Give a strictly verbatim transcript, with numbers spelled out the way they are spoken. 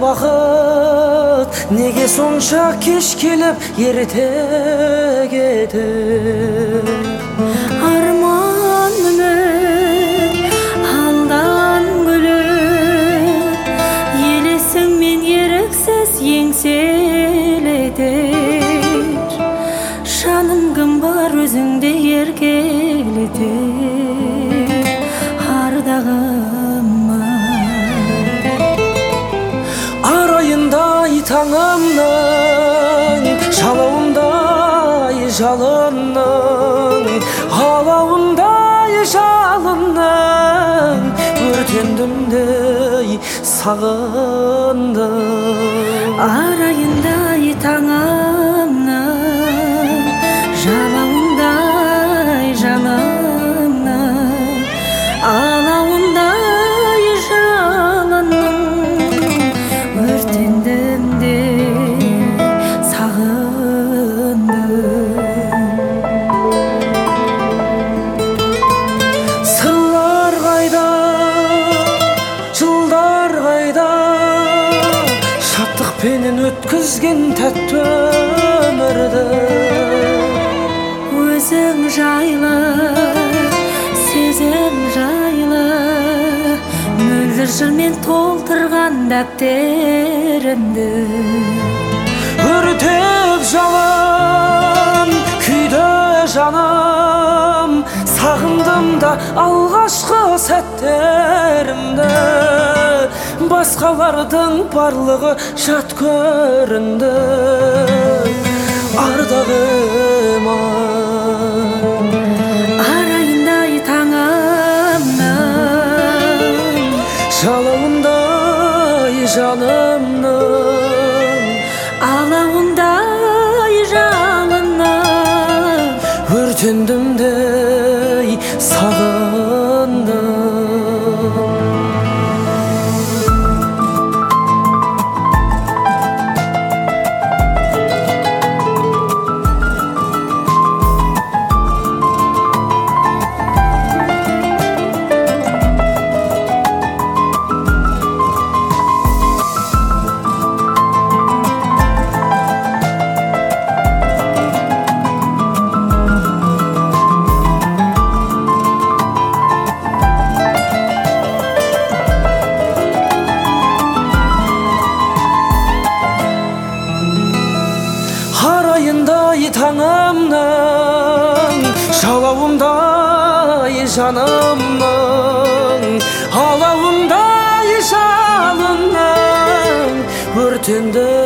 бақыт неге сонша кеш келіп ерте кетер? Арман үміт алдан күліп, елесіңмен еріксіз еңселетер. Жаным кім бар өзіңде еркелетер, ардағыма. Арайындай таңымның, жалауындай жалынның, алауындай жалынның, өртендім дей сағындым. Арайындай таңымның, жалауындай жалынның, алауындай жалынның, өртендім де сағындым. Сырлар қайда, жылдар қайда, шаттықпенен өткізген тәтті өмірді. Өзің жайлы, сезім жайлы, мөлдір жырмен толтырған дәптерімді. Өртеп жалын, күйді жаным, сағындым да алғашқы сәттерімді. Басқалардың барлығы жат көрінді, ардағыма. Арайындай таңымның, жалауындай жанымның, алауындай жалынның, өртендім дей сағындым. Арайындай таңымның, жалауындай жанымның, алауындай жалынның, өртенді